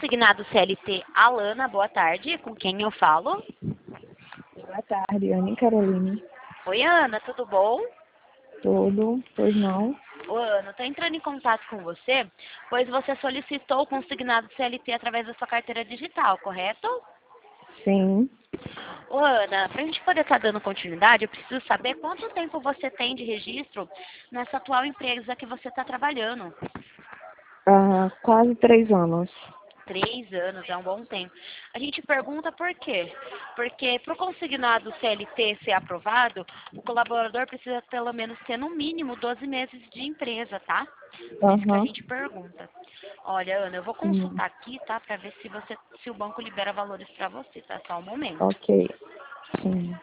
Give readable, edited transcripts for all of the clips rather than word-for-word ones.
consignado CLT Alana, boa tarde. Com quem eu falo? Boa tarde, Ana Caroline. Oi, Ana, tudo bom? Tudo, pois não? Ô, Ana, estou entrando em contato com você, pois você solicitou o consignado CLT através da sua carteira digital, correto? Sim. Ô, Ana, para a gente poder estar dando continuidade, eu preciso saber quanto tempo você tem de registro nessa atual empresa que você está trabalhando. Quase 3 anos. 3 anos, é um bom tempo. A gente pergunta por quê? Porque para o consignado CLT ser aprovado, o colaborador precisa pelo menos ter no mínimo 12 meses de empresa, tá? Por isso que a Aham. gente pergunta. Olha, Ana, eu vou Sim. consultar aqui, tá? Para ver se o banco libera valores para você, tá? Só um momento. Ok. Sim.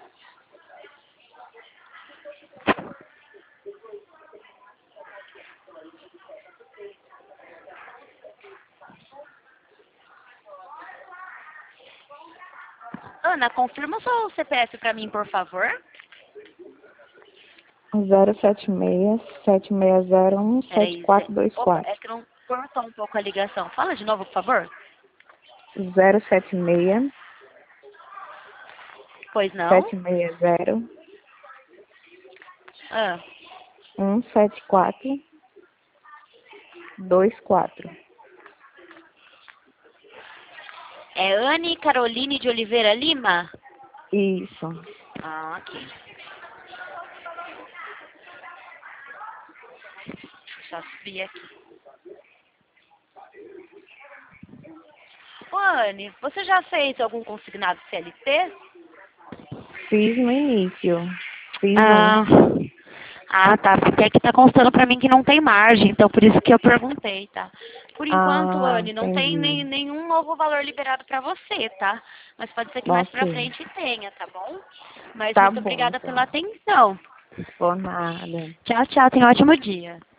Ana, confirma o seu CPF para mim, por favor. 076 Peraí, 7601 opa, 7424. é que não cortou um pouco a ligação. Fala de novo, por favor. 076 Pois não? 760 Ah. 17424. É Anne Caroline de Oliveira Lima? Isso. Ah, ok. Deixa eu só subir aqui. Ô, Anne, você já fez algum consignado CLT? Fiz no início. Fiz um. Ah, tá. Porque aqui tá constando pra mim que não tem margem, então por isso que eu perguntei, tá? Por enquanto, Anne, não tem Entendi. nenhum novo valor liberado pra você, tá? Mas pode ser que mais pra Ok. frente tenha, tá bom? Mas Tá muito bom, obrigada pela então. atenção. Por nada. Tchau, tchau. Tenha um ótimo dia.